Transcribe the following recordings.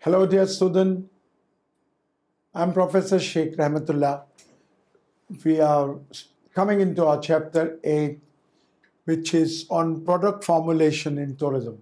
Hello dear student, I'm Professor Sheikh Rahmatullah. We are coming into our chapter 8, which is on product formulation in tourism.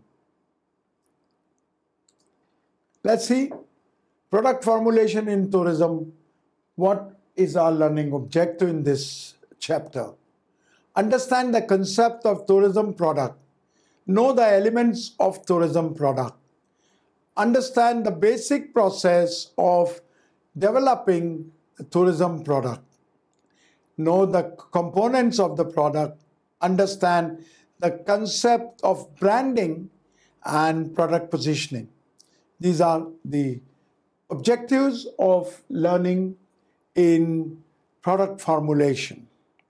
Let's see, product formulation in tourism. What is our learning objective in this chapter? Understand the concept of tourism product. Know the elements of tourism product. Understand the basic process of developing a tourism product. Know the components of the product. Understand the concept of branding and product positioning. These are the objectives of learning in product formulation.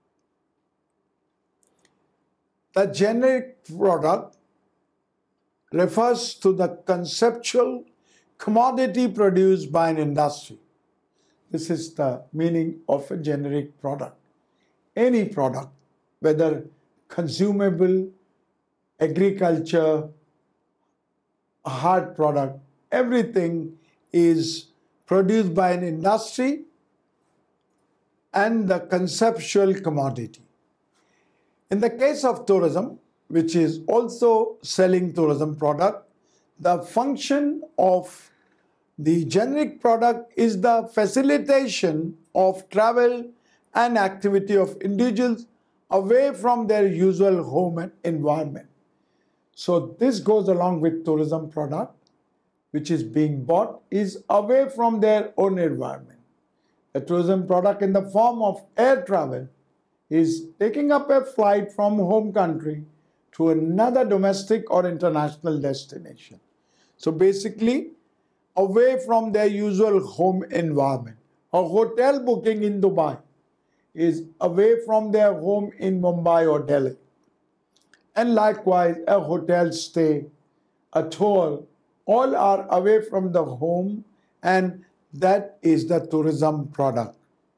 The generic product refers to the conceptual commodity produced by an industry. This is the meaning of a generic product. Any product, whether consumable, agriculture, a hard product, everything is produced by an industry and the conceptual commodity. In the case of tourism, which is also selling tourism product, the function of the generic product is the facilitation of travel and activity of individuals away from their usual home and environment. So this goes along with tourism product, which is being bought, is away from their own environment. The tourism product in the form of air travel is taking up a flight from home country to another domestic or international destination. So basically, away from their usual home environment. A hotel booking in Dubai is away from their home in Mumbai or Delhi. And likewise, a hotel stay, a tour, all are away from the home, and that is the tourism product.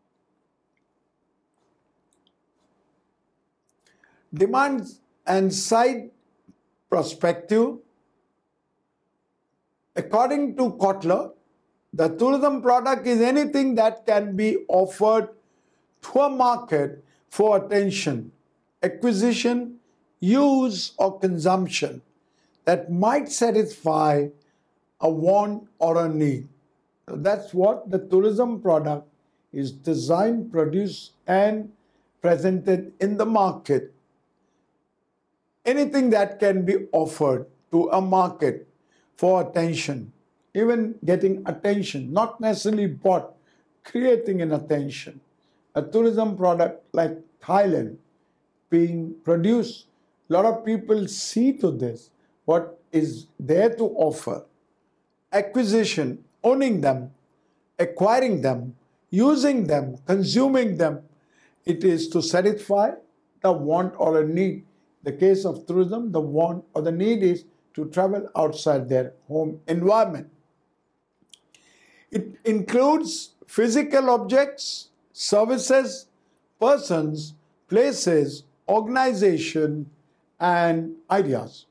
Demand and side perspective. According to Kotler, the tourism product is anything that can be offered to a market for attention, acquisition, use, or consumption that might satisfy a want or a need. So that's what the tourism product is designed, produced, and presented in the market. Anything that can be offered to a market for attention, even getting attention, not necessarily bought, creating an attention. A tourism product like Thailand being produced, a lot of people see to this, what is there to offer. Acquisition, owning them, acquiring them, using them, consuming them, it is to satisfy the want or a need. The case of tourism, the want or the need is to travel outside their home environment. It includes physical objects, services, persons, places, organization, and ideas.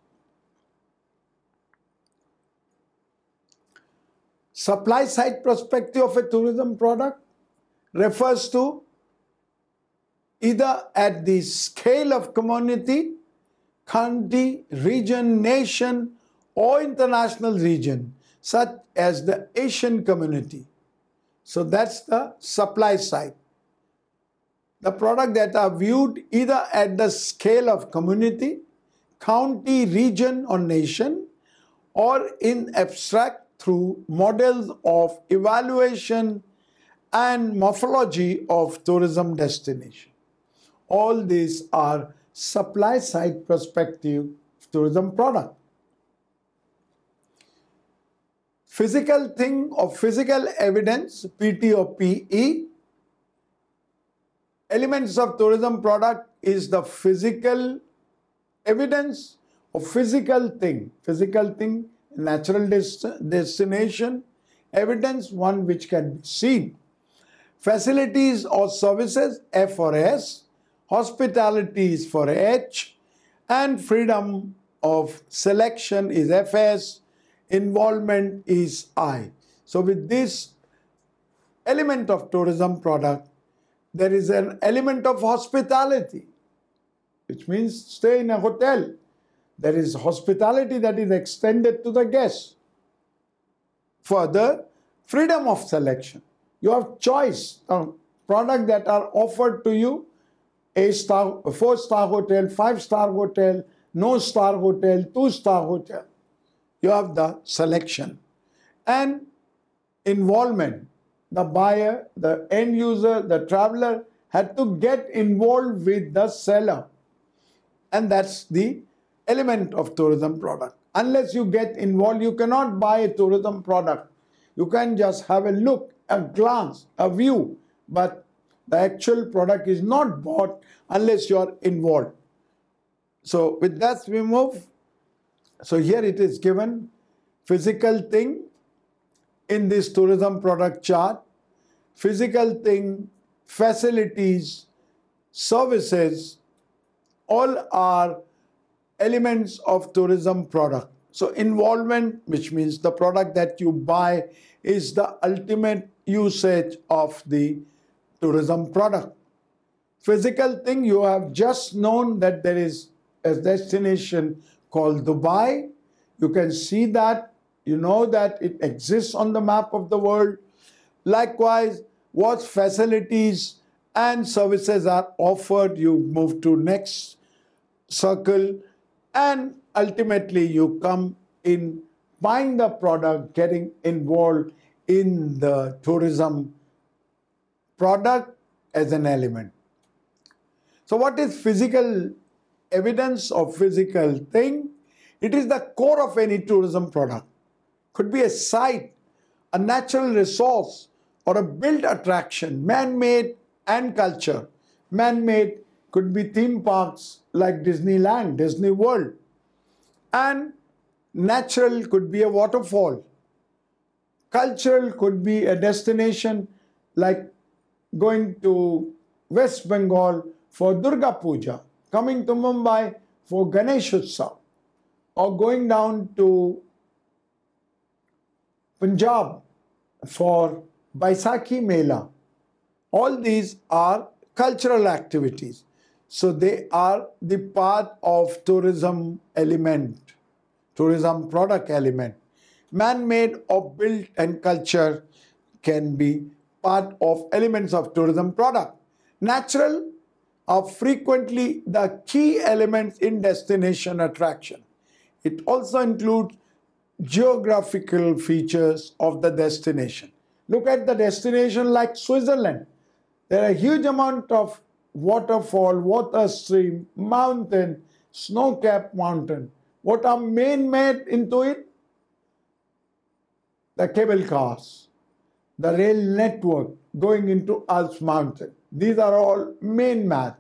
Supply side perspective of a tourism product refers to either at the scale of community, country, region, nation, or international region, such as the Asian community. So that's the supply side. The products that are viewed either at the scale of community, county, region, or nation, or in abstract through models of evaluation and morphology of tourism destination. All these are supply side perspective of tourism product. Physical thing or physical evidence, PT or PE. Elements of tourism product is the physical evidence of physical thing. Physical thing, natural destination, evidence, one which can be seen. Facilities or services, F or S. Hospitality is for H, and freedom of selection is FS. involvement is high. So with this element of tourism product, there is an element of hospitality, which means stay in a hotel. There is hospitality that is extended to the guests. Further, freedom of selection. You have choice of products that are offered to you, A-star, 4-star hotel, 5-star hotel, no star hotel, 2-star hotel. You have the selection. And involvement. The buyer, the end user, the traveler had to get involved with the seller. And that's the element of tourism product. Unless you get involved, you cannot buy a tourism product. You can just have a look, a glance, a view, but the actual product is not bought unless you are involved. So with that we move. So here it is given physical thing in this tourism product chart. Physical thing, facilities, services, all are elements of tourism product. So involvement, which means the product that you buy, is the ultimate usage of the tourism product. Physical thing, you have just known that there is a destination called Dubai. You can see that, you know that it exists on the map of the world. Likewise, what facilities and services are offered, you move to next circle, and ultimately you come in buying the product, getting involved in the tourism product as an element. So what is physical evidence of physical thing? It is the core of any tourism product. Could be a site, a natural resource, or a built attraction, man-made and culture. Man-made could be theme parks like Disneyland, Disney World. And natural could be a waterfall. Cultural could be a destination like going to West Bengal for Durga Puja, coming to Mumbai for Ganesh Utsav, or going down to Punjab for Baisakhi Mela. All these are cultural activities. So they are the part of tourism element, tourism product element. Man-made or built and culture can be part of elements of tourism product. Natural are frequently the key elements in destination attraction. It also includes geographical features of the destination. Look at the destination like Switzerland. There are a huge amount of waterfall, water stream, mountain, snow-capped mountain. What are man-made into it? The cable cars, the rail network going into Alps mountain. These are all man-made.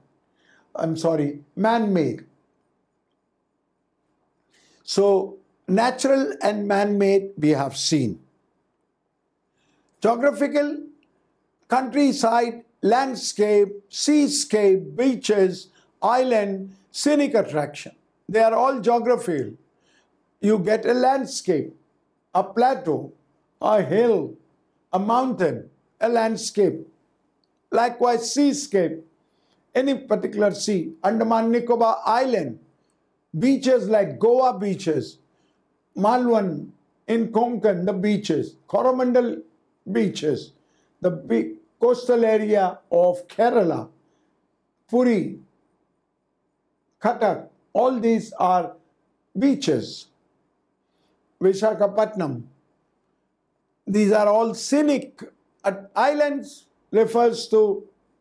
So natural and man-made we have seen. Geographical, countryside, landscape, seascape, beaches, island, scenic attraction. They are all geographical. You get a landscape, a plateau, a hill, a mountain, a landscape. Likewise, seascape, any particular sea, Andaman Nicobar Island, beaches like Goa beaches, Malwan in Konkan, the beaches, Coromandel beaches, the big coastal area of Kerala, Puri, Cuttack, all these are beaches. Visakhapatnam, these are all scenic. Islands refers to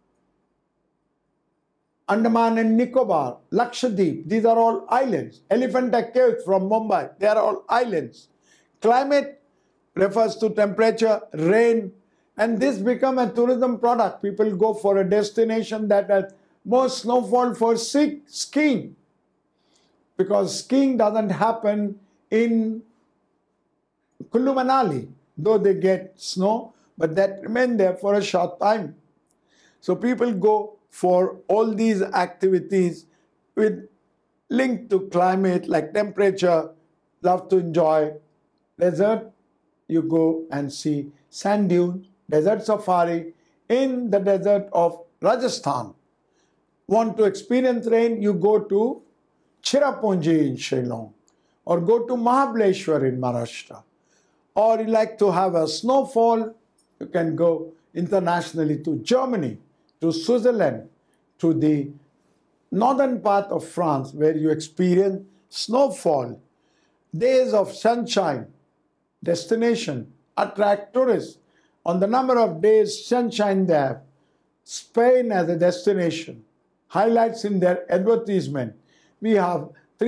Andaman and Nicobar, Lakshadweep, these are all islands. Elephanta Caves from Mumbai, they are all islands. Climate refers to temperature, rain, and this become a tourism product. People go for a destination that has more snowfall for skiing, because skiing doesn't happen in Kullu Manali, though they get snow, but that remain there for a short time. So people go for all these activities with link to climate like temperature, love to enjoy desert, you go and see sand dunes, desert safari in the desert of Rajasthan. Want to experience rain, you go to Cherrapunji in Shillong, or go to Mahabaleshwar in Maharashtra. Or you like to have a snowfall, you can go internationally to Germany, to Switzerland, to the northern part of France where you experience snowfall. Days of sunshine, destination, attract tourists. On the number of days sunshine they have, Spain as a destination, highlights in their advertisement. We have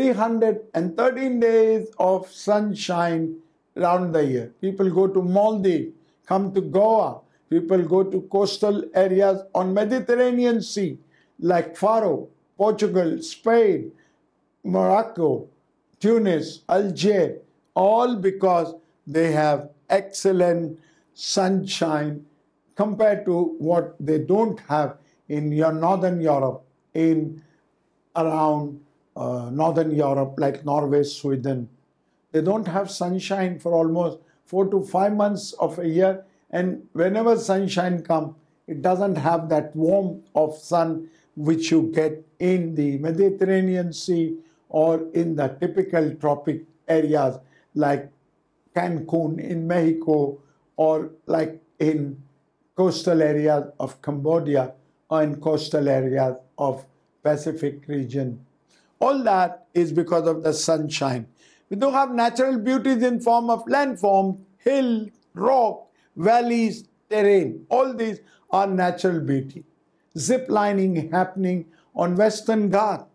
313 days of sunshine around the year. People go to Maldives, come to Goa. People go to coastal areas on Mediterranean Sea like Faro, Portugal, Spain, Morocco, Tunis, Algeria, all because they have excellent sunshine compared to what they don't have in your Northern Europe, in around Northern Europe like Norway, Sweden. They don't have sunshine for almost 4 to 5 months of a year, and whenever sunshine comes, it doesn't have that warmth of sun which you get in the Mediterranean Sea or in the typical tropic areas like Cancun in Mexico, or like in coastal areas of Cambodia or in coastal areas of Pacific region. All that is because of the sunshine. We do have natural beauties in form of landforms, hill, rock, valleys, terrain. All these are natural beauty. Zip lining happening on Western Ghat,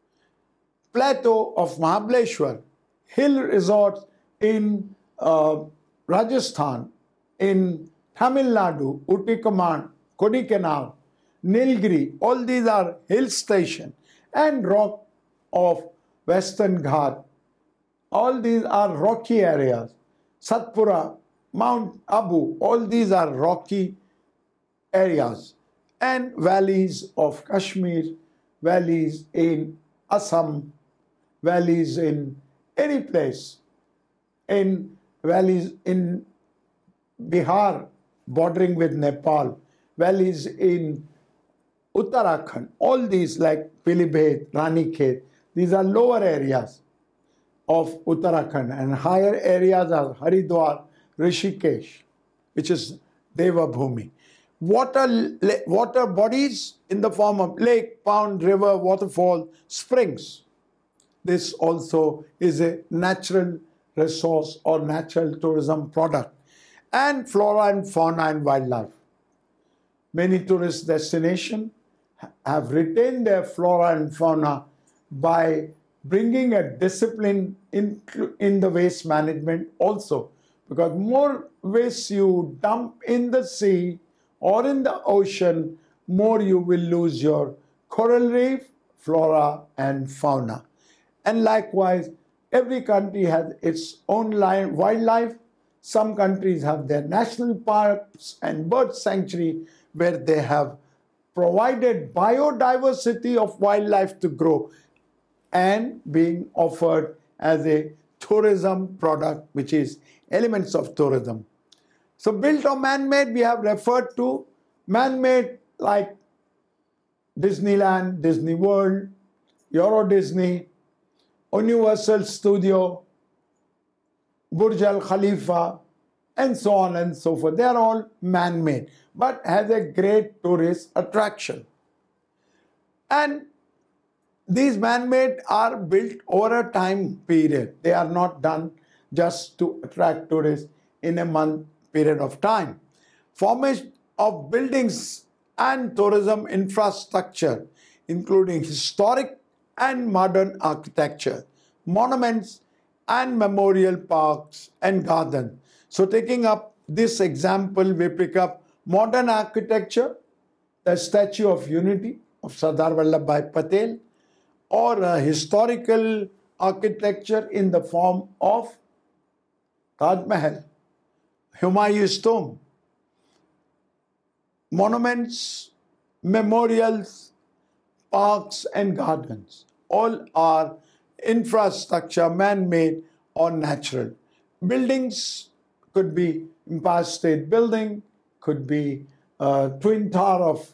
plateau of Mahabaleshwar, hill resorts in Rajasthan, in Tamil Nadu, Uti Command, Kodaikanal, Nilgiri, all these are hill stations, and rock of Western Ghat. All these are rocky areas. Satpura, Mount Abu, all these are rocky areas. And valleys of Kashmir, valleys in Assam, valleys in any place, in valleys in Bihar bordering with Nepal, valleys in Uttarakhand, all these like Pilibhit, Ranikhet, these are lower areas of Uttarakhand, and higher areas are Haridwar, Rishikesh, which is Devabhumi. Water bodies in the form of lake, pond, river, waterfall, springs. This also is a natural resource or natural tourism product. And flora and fauna and wildlife. Many tourist destinations have retained their flora and fauna by bringing a discipline in the waste management also. Because more waste you dump in the sea or in the ocean, more you will lose your coral reef, flora and fauna. And likewise, every country has its own wildlife. Some countries have their national parks and bird sanctuary where they have provided biodiversity of wildlife to grow and being offered as a tourism product, which is elements of tourism. So built or man-made, we have referred to man-made like Disneyland, Disney World, Euro Disney, Universal Studio, Burj Al Khalifa, and so on and so forth. They are all man-made, but has a great tourist attraction. And these man-made are built over a time period. They are not done just to attract tourists in a month period of time. Formation of buildings and tourism infrastructure, including historic and modern architecture, monuments and memorial parks and gardens. So taking up this example, we pick up modern architecture, the Statue of Unity of Sardar Vallabhbhai Patel, or a historical architecture in the form of Taj Mahal, Humayun's tomb, monuments, memorials, parks and gardens. All are infrastructure, man-made or natural. buildings could be Empire State Building, could be Twin Tower of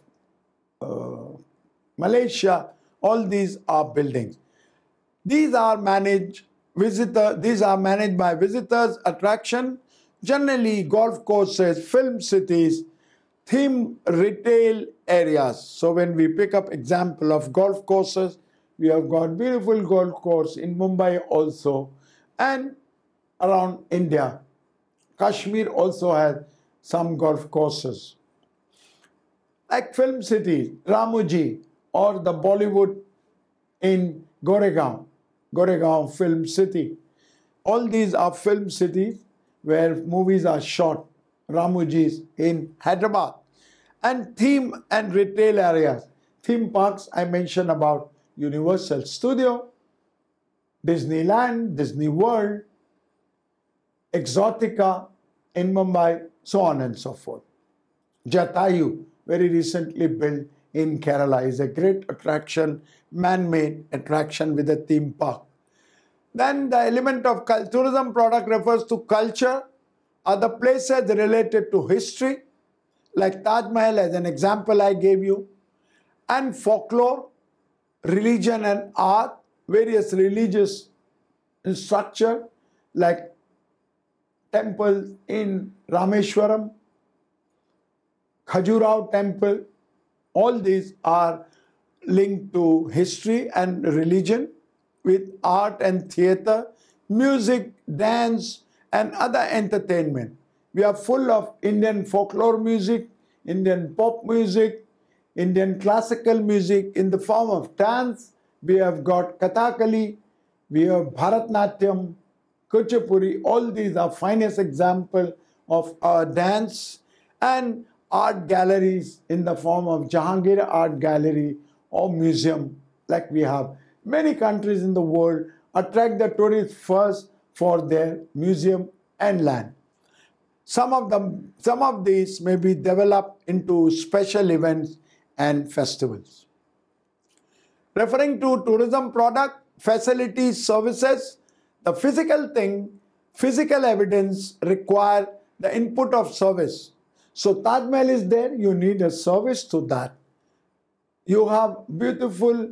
Malaysia. All these are buildings. These are managed by visitors, attraction, generally golf courses, film cities, theme retail areas. So when we pick up example of golf courses, we have got beautiful golf course in Mumbai also, and around India. Kashmir also has some golf courses. Like film cities, Ramoji, or the Bollywood in Goregaon Film City. All these are film cities where movies are shot. Ramoji's in Hyderabad. And theme and retail areas. Theme parks, I mentioned about Universal Studio, Disneyland, Disney World, Exotica in Mumbai, so on and so forth. Jatayu, very recently built in Kerala, is a great attraction, man-made attraction with a theme park. Then the element of tourism product refers to culture, other places related to history, like Taj Mahal as an example I gave you, and folklore, religion and art, various religious structure like temples in Rameshwaram, Khajuraho temple. All these are linked to history and religion, with art and theatre, music, dance, and other entertainment. We are full of Indian folklore music, Indian pop music, Indian classical music in the form of dance. We have got Kathakali, we have Bharatnatyam, Kuchipuri. All these are finest example of our dance, and art galleries in the form of Jahangir Art Gallery or museum, like we have. Many countries in the world attract the tourists first for their museum and land. Some of these may be developed into special events and festivals. Referring to tourism product, facilities, services, the physical thing, physical evidence require the input of service. So Taj Mahal is there, you need a service to that. You have beautiful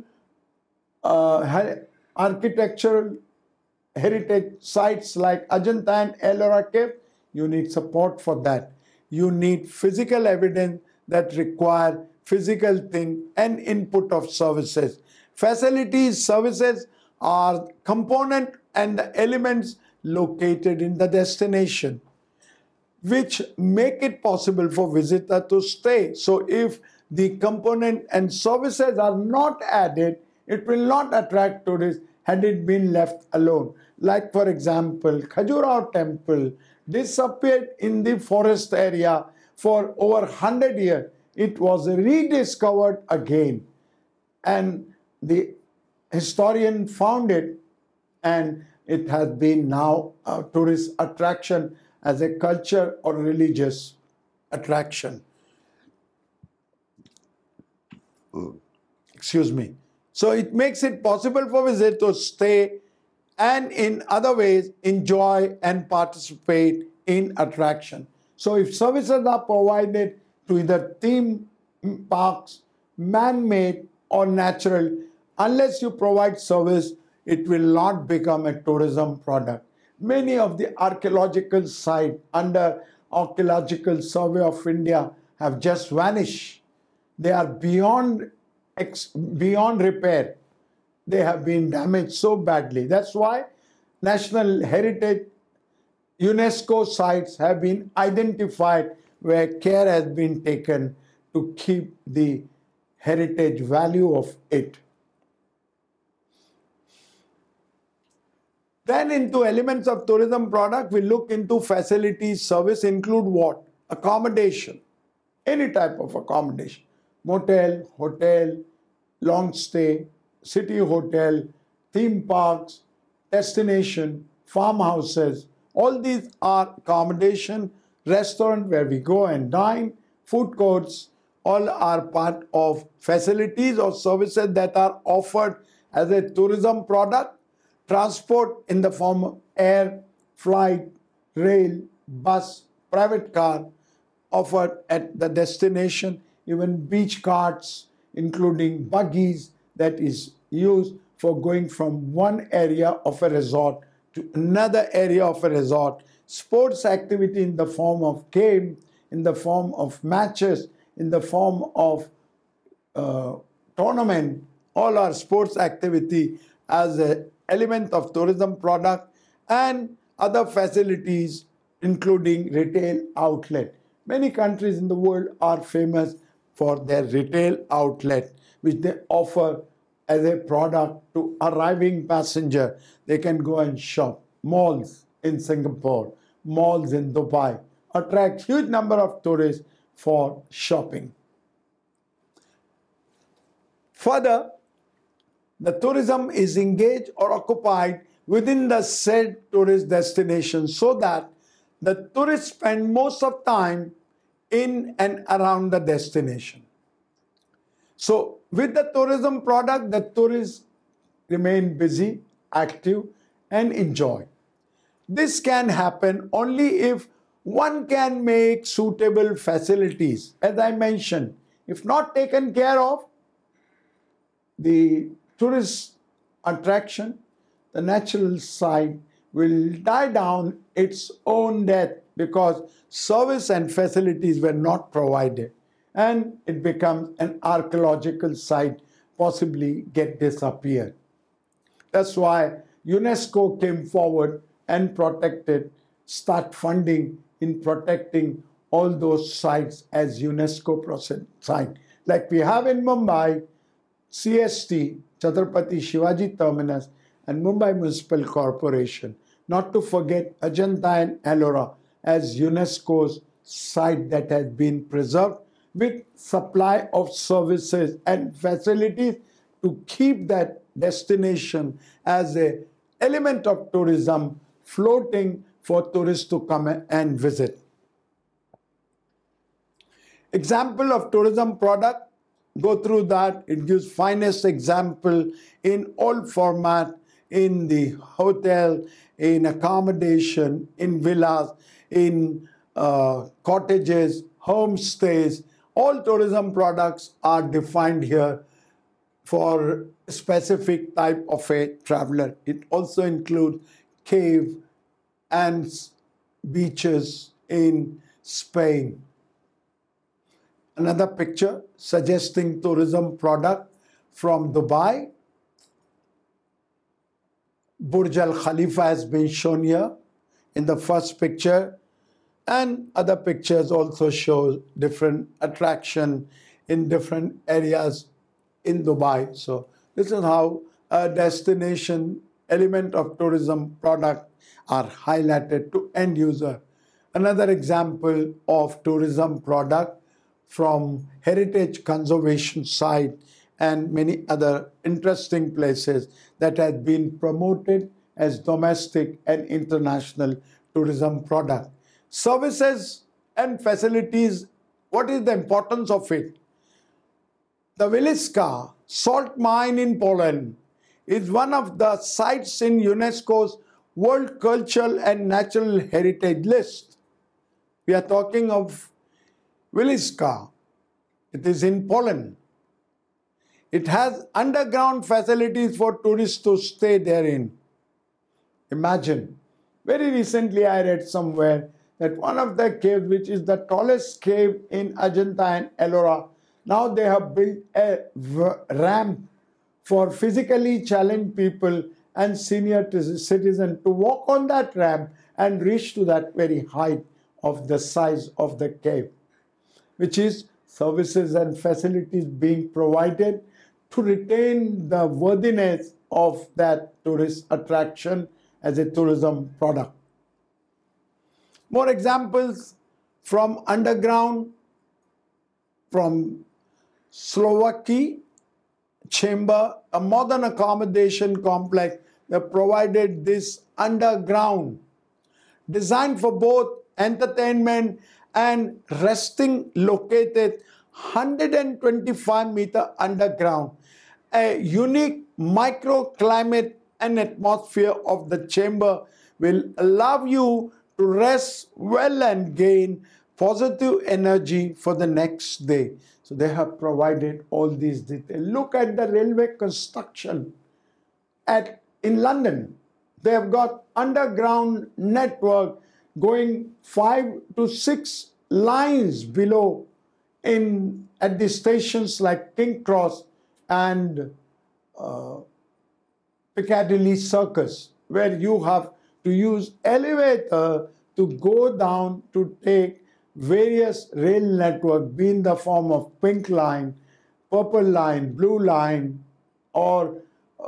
architectural heritage sites like Ajanta and Ellora Cave, you need support for that. You need physical evidence that require physical thing and input of services. Facilities, services are component and the elements located in the destination, which make it possible for visitor to stay. So if the component and services are not added, it will not attract tourists had it been left alone. Like for example, Khajuraho temple disappeared in the forest area for over 100 years. It was rediscovered again, and the historian found it, and it has been now a tourist attraction as a culture or religious attraction. Excuse me. So it makes it possible for visitors to stay and in other ways enjoy and participate in attraction. So if services are provided to either theme parks, man-made or natural, unless you provide service, it will not become a tourism product. Many of the archaeological sites under Archaeological Survey of India have just vanished. They are beyond repair. They have been damaged so badly. That's why National Heritage UNESCO sites have been identified where care has been taken to keep the heritage value of it. Then into elements of tourism product, we look into facilities. Service include what? Accommodation, any type of accommodation. Motel, hotel, long stay, city hotel, theme parks, destination, farmhouses. All these are accommodation, restaurant where we go and dine, food courts, all are part of facilities or services that are offered as a tourism product. Transport in the form of air, flight, rail, bus, private car offered at the destination, even beach carts, including buggies that is used for going from one area of a resort to another area of a resort, sports activity in the form of game, in the form of matches, in the form of tournament, all our sports activity as an element of tourism product, and other facilities including retail outlet. Many countries in the world are famous for their retail outlet, which they offer as a product to arriving passenger. They can go and shop. Malls in Singapore, malls in Dubai attract huge number of tourists for shopping. Further, the tourism is engaged or occupied within the said tourist destination so that the tourists spend most of time in and around the destination. So with the tourism product, the tourists remain busy, active, and enjoy. This can happen only if one can make suitable facilities. As I mentioned, if not taken care of, the tourist attraction, the natural side will die down its own death because service and facilities were not provided, and it becomes an archaeological site, possibly get disappeared. That's why UNESCO came forward and start funding in protecting all those sites as UNESCO site. Like we have in Mumbai, CST, Chhatrapati Shivaji Terminus, and Mumbai Municipal Corporation. Not to forget Ajanta and Ellora as UNESCO's site that has been preserved with supply of services and facilities to keep that destination as an element of tourism floating for tourists to come and visit. Example of tourism product, go through that. It gives finest example in all format, in the hotel, in accommodation, in villas, in cottages, homestays. All tourism products are defined here for a specific type of a traveler. It also includes cave and beaches in Spain. Another picture suggesting tourism product from Dubai. Burj Al Khalifa has been shown here in the first picture, and other pictures also show different attraction in different areas in Dubai. So this is how a destination element of tourism product are highlighted to end user. Another example of tourism product from heritage conservation site and many other interesting places that has been promoted as domestic and international tourism product. Services and facilities, what is the importance of it? The Wieliczka salt mine in Poland is one of the sites in UNESCO's World Cultural and Natural Heritage list. We are talking of Wieliczka. It is in Poland. It has underground facilities for tourists to stay therein. Imagine. Very recently I read somewhere that one of the caves, which is the tallest cave in Ajanta and Ellora, now they have built a ramp for physically challenged people and senior citizens to walk on that ramp and reach to that very height of the size of the cave, which is services and facilities being provided to retain the worthiness of that tourist attraction as a tourism product. More examples from underground, from Slovakia Chamber, a modern accommodation complex that provided this underground, designed for both entertainment and resting, located 125-meter underground. A unique microclimate and atmosphere of the chamber will allow you to rest well and gain positive energy for the next day. So they have provided all these details. Look at the railway construction in London. They have got underground network going 5 to 6 lines below at the stations like King Cross and Piccadilly Circus, where you have to use elevator to go down to take various rail network, be in the form of pink line, purple line, blue line, or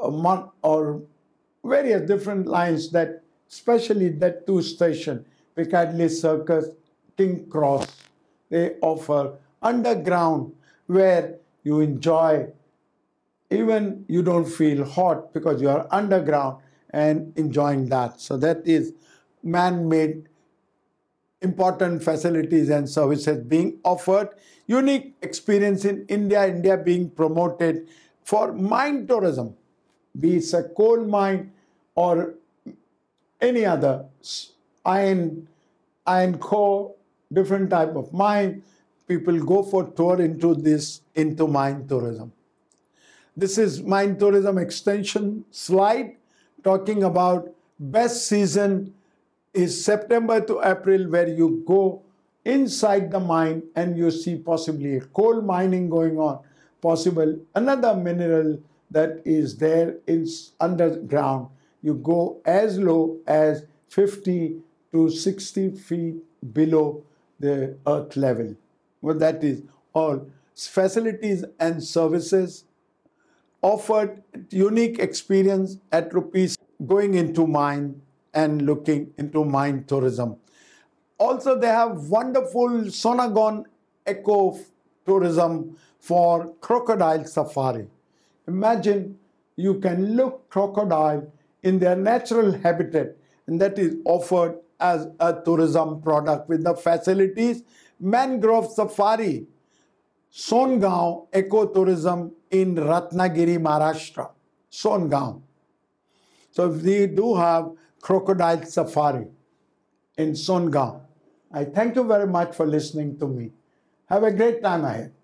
various different lines, that especially that two station, Piccadilly Circus, King Cross, they offer underground where you enjoy, even you don't feel hot because you are underground and enjoying that. So that is man-made important facilities and services being offered. Unique experience in India being promoted for mine tourism, be it a coal mine or any other iron core, different type of mine. People go for tour into mine tourism. This is mine tourism extension slide talking about best season is September to April, where you go inside the mine and you see possibly coal mining going on, possible another mineral that is there is underground. You go as low as 50 to 60 feet below the earth level. Well, that is all facilities and services offered, unique experience at rupees going into mine and looking into mine tourism. Also, they have wonderful Sonagon eco tourism for crocodile safari. Imagine you can look crocodile in their natural habitat, and that is offered as a tourism product with the facilities. Mangrove safari, Songaon ecotourism in Ratnagiri, Maharashtra. Songaon. So we do have crocodile safari in Songaon. I thank you very much for listening to me. Have a great time ahead.